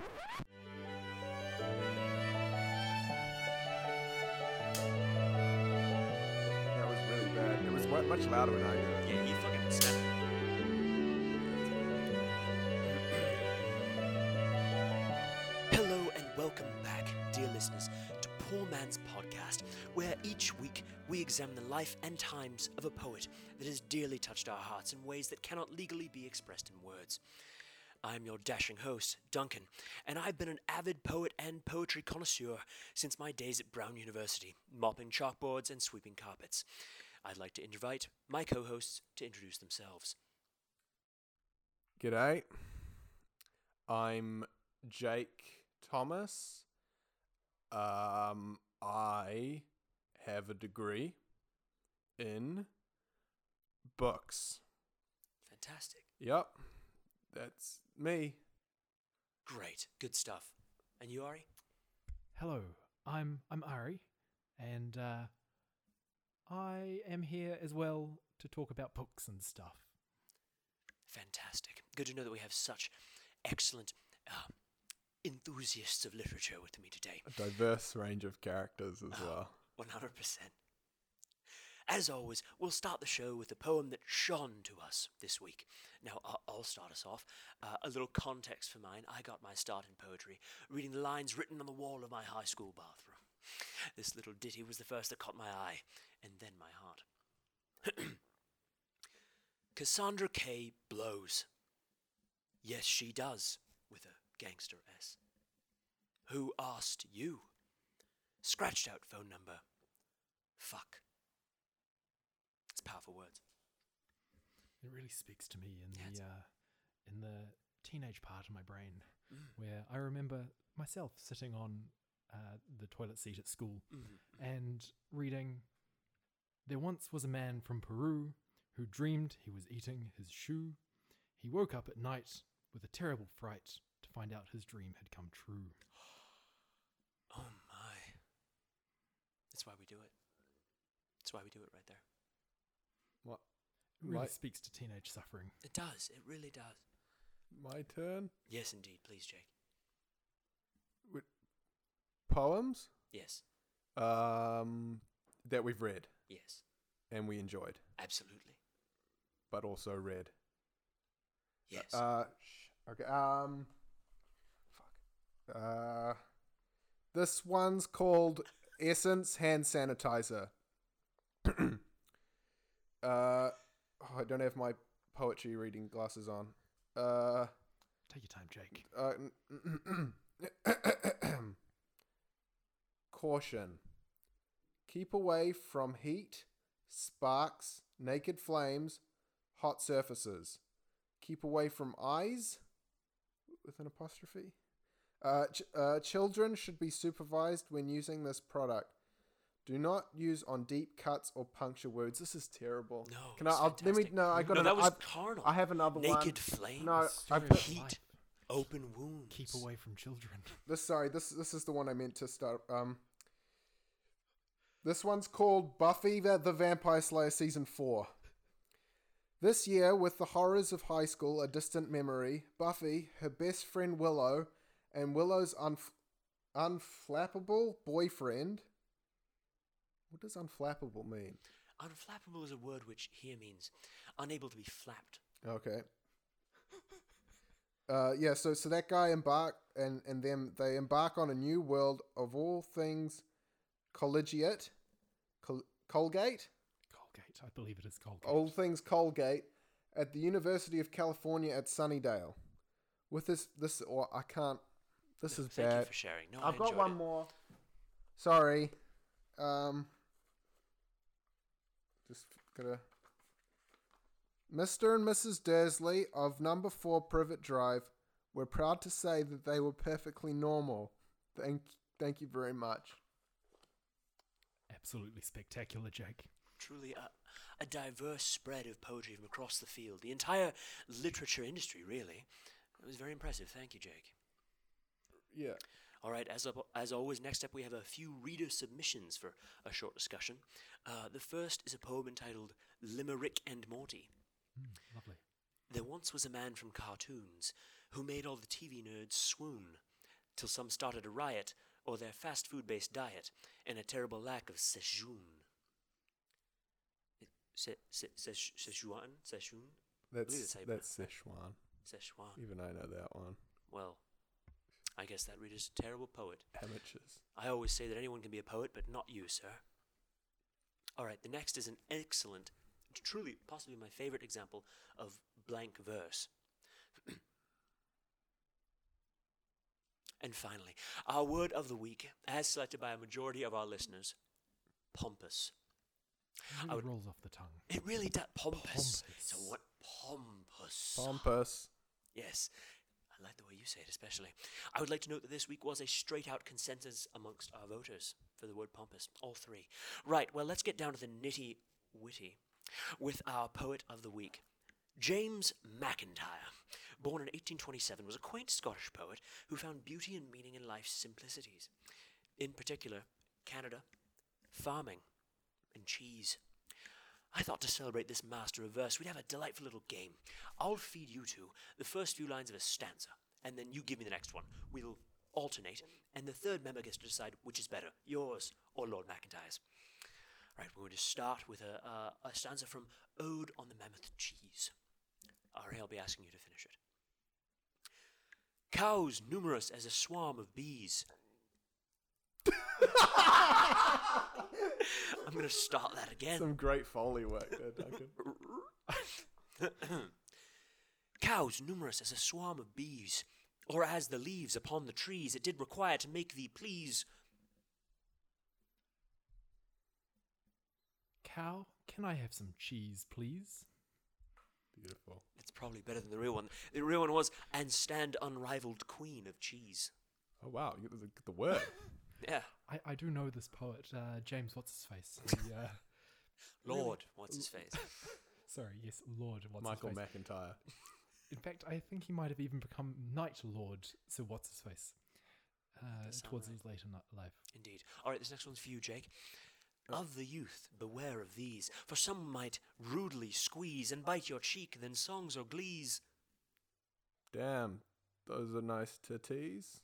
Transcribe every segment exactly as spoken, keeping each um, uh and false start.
That was really bad. It was wa- much louder when I did it. Yeah, you fucking snapped it. Hello and welcome back, dear listeners, to Poor Man's Podcast, where each week we examine the life and times of a poet that has dearly touched our hearts in ways that cannot legally be expressed in words. I'm your dashing host, Duncan, and I've been an avid poet and poetry connoisseur since my days at Brown University, mopping chalkboards and sweeping carpets. I'd like to invite my co-hosts to introduce themselves. G'day. I'm Jake Thomas. Um, I have a degree in books. Fantastic. Yep, that's me. Great. Good stuff. And you, Ari? Hello, I'm I'm Ari, and uh, I am here as well to talk about books and stuff. Fantastic. Good to know that we have such excellent uh, enthusiasts of literature with me today. A diverse range of characters as Oh, well. one hundred percent. As always, we'll start the show with a poem that shone to us this week. Now, I- I'll start us off. Uh, a little context for mine. I got my start in poetry, reading the lines written on the wall of my high school bathroom. This little ditty was the first that caught my eye, and then my heart. Cassandra K. blows. Yes, she does, with a gangster S. Who asked you? Scratched out phone number. Fuck. It's powerful words. It really speaks to me in Yeah, the uh, in the teenage part of my brain, Mm. where I remember myself sitting on uh, the toilet seat at school Mm. and reading. There once was a man from Peru who dreamed he was eating his shoe. He woke up at night with a terrible fright to find out his dream had come true. Oh my. That's why we do it. That's why we do it right there. What? It really My, speaks to teenage suffering. It does. It really does. my turn? Yes, indeed. Please, Jake. Poems? Yes. Um, that we've read Yes. and we enjoyed, Absolutely. but also read. Yes. Uh, sh- okay. Um, fuck. Uh, this one's called Essence Hand Sanitizer. uh, oh, I don't have my poetry reading glasses on. Uh, Take your time, Jake. uh, Caution. Keep away from heat, sparks, naked flames, hot surfaces. Keep away from eyes, with an apostrophe. Uh, ch- uh, children should be supervised when using this product. Do not use on deep cuts or puncture wounds. This is terrible. No, Can I? it's I'll, let me. fantastic. No, I got. no, an, that was I've- carnal. I have another one. Naked flames. No, I Story put of Heat. life. Open wounds. Keep away from children. this. Sorry, this this is the one I meant to start. Um, this one's called Buffy the, the Vampire Slayer Season Four. This year, with the horrors of high school a distant memory, Buffy, her best friend Willow, and Willow's unf- unflappable boyfriend. What does unflappable mean? Unflappable is a word which here means unable to be flapped. Okay. Uh, yeah, so so that guy embark and and them they embark on a new world of all things collegiate, Col- Colgate, Colgate. I believe it is Colgate. all things Colgate, at the University of California at Sunnydale. With this this or I can't. This No, is thank bad. you for sharing. No, I've I got enjoyed one it. more. Sorry. Um. Just gotta. Mister and Missus Dursley of Number Four Privet Drive were proud to say that they were perfectly normal. Thank, thank you very much. Absolutely spectacular, Jake. Truly a, a diverse spread of poetry from across the field. The entire literature industry, really. It was very impressive. Thank you, Jake. Yeah. All right, as, al- as always, next up we have a few reader submissions for a short discussion. Uh, the first is a poem entitled Limerick and Morty. Mm, lovely. There once was a man from cartoons who made all the T V nerds swoon. till some started a riot or their fast food-based diet and a terrible lack of Szechuan. Se- se- se- Szechuan? Szechuan? That's believe it's how you that's Szechuan. Szechuan. Even I know that one. Well, I guess that reader's a terrible poet. Amateurs. I always say that anyone can be a poet, but not you, sir. All right, the next is an excellent, truly, possibly my favorite example of blank verse. And finally, our word of the week, as selected by a majority of our listeners, pompous. It really I would- rolls off the tongue. It really does. Pompous. Pompous. So what? Pompous. Pompous. Yes. I like the way you say it, especially. I would like to note that this week was a straight-out consensus amongst our voters for the word pompous. All three. Right, well, let's get down to the nitty-witty with our poet of the week. James Mackintyre, born in eighteen twenty-seven, was a quaint Scottish poet who found beauty and meaning in life's simplicities. In particular, Canada, farming, and cheese. I thought to celebrate this master of verse, we'd have a delightful little game. I'll feed you two the first few lines of a stanza, and then you give me the next one. We'll alternate, and the third member gets to decide which is better, yours or Lord McIntyre's. Right, we're going to start with a, uh, a stanza from Ode on the Mammoth Cheese. Ari, I'll be asking you to finish it. Cows numerous as a swarm of bees. I'm going to start that again. Some great Foley work there, Duncan. Cows numerous as a swarm of bees, or as the leaves upon the trees it did require to make thee please. Cow, can I have some cheese, please? Beautiful. It's probably better than the real one. The real one was, and stand unrivaled queen of cheese. Oh wow, you get the, get the word. Yeah. I, I do know this poet, uh, James What's-His-Face. He, uh, Lord, what's his face? sorry, yes, Lord Michael What's-His-Face. McIntyre. In fact, I think he might have even become Knight Lord Sir What's-His-Face uh, Does sound towards right. his later ni- life. Indeed. All right, this next one's for you, Jake. Of the youth, beware of these, for some might rudely squeeze and bite your cheek, then songs or glees. Damn, those are nice titties.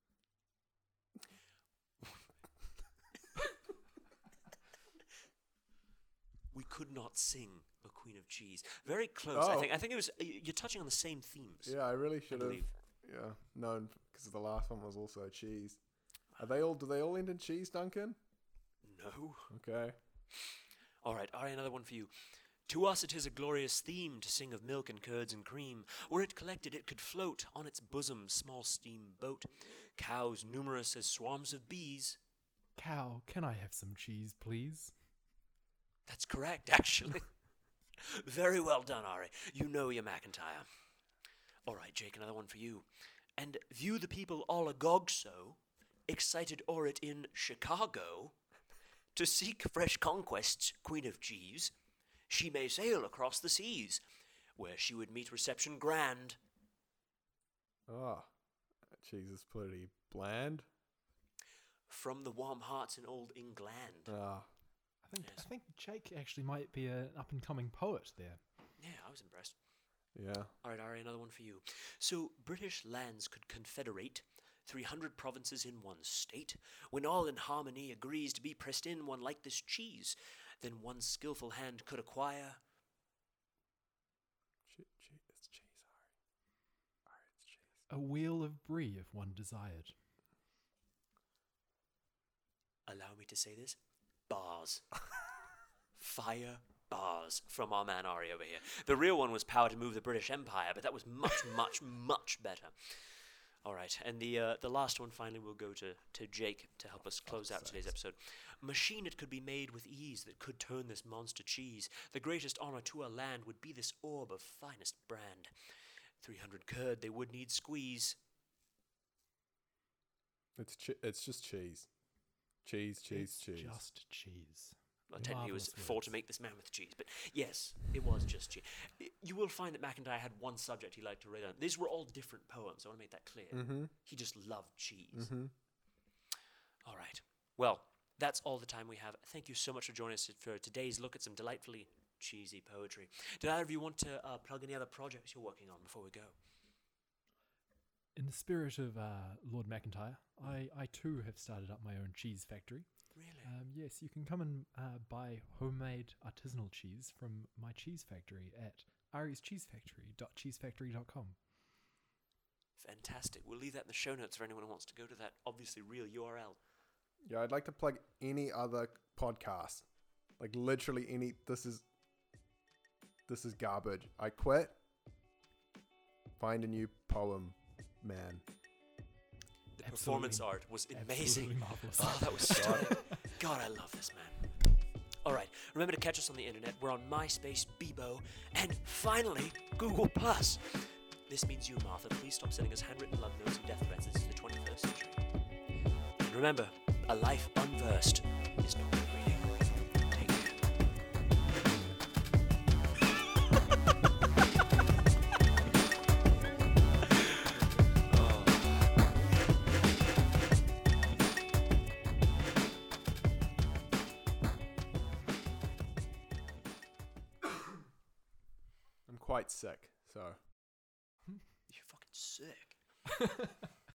We could not sing a Queen of Cheese. Very close. I Oh. think. I think it was. y- You're touching on the same themes. Yeah, I really should have. believe. Yeah, known because the last one was also cheese. Are they all? Do they all end in cheese, Duncan? No. Okay. All right. All right. Another one for you. To us it is a glorious theme to sing of milk and curds and cream. Were it collected, it could float on its bosom small steam boat. Cows numerous as swarms of bees. Cow, can I have some cheese, please? That's correct, actually. Very well done, Ari. You know your McIntyre. All right, Jake, another one for you. And view the people all agog so, excited o'er it in Chicago, to seek fresh conquests, Queen of Cheese, she may sail across the seas, where she would meet reception grand. Ah, cheese is pretty bland. From the warm hearts in old England. Ah, I think Yes. I think Jake actually might be an up and coming poet there. Yeah, I was impressed. yeah. All right, Ari, another one for you. So, British lands could confederate three hundred provinces in one state. When all in harmony agrees to be pressed in one like this cheese, then one skillful hand could acquire. Che- che- it's cheese, Ari. Ari, it's cheese. A wheel of brie if one desired. Allow me to say this. Bars. Fire bars from our man Ari over here. The real one was power to move the British Empire, but that was much, much, much better. All right, and the uh, the last one finally will go to, to Jake to help us close out today's episode. Machine it could be made with ease that could turn this monster cheese. The greatest honor to a land would be this orb of finest brand. Three hundred curd they would need squeeze. It's che- it's just cheese. Cheese, cheese, It's cheese. just cheese. Well, technically, it was Marvellous for words. to make this mammoth cheese, but yes, it was just cheese. I- You will find that McIntyre had one subject he liked to write on. These were all different poems. I want to make that clear. Mm-hmm. He just loved cheese. Mm-hmm. All right. Well, that's all the time we have. Thank you so much for joining us for today's look at some delightfully cheesy poetry. Did either of you want to uh, plug any other projects you're working on before we go? In the spirit of uh, Lord McIntyre, I, I too have started up my own cheese factory. Really? Um, yes, you can come and uh, buy homemade artisanal cheese from my cheese factory at aries cheese factory dot cheese factory dot com. Fantastic. We'll leave that in the show notes for anyone who wants to go to that obviously real U R L. Yeah, I'd like to plug any other podcast. Like literally any. This is this is garbage. I quit. Find a new poem, man. The Absolutely. performance art was amazing. Absolutely marvelous. Oh, that was stunning. God, I love this man. All right, remember to catch us on the internet. We're on MySpace, Bebo, and finally, Google Plus. This means you, Martha. Please stop sending us handwritten love notes and death threats. This is the twenty-first century. And remember, a life unversed is not good reading. Take care. I'm quite sick, so. You're fucking sick.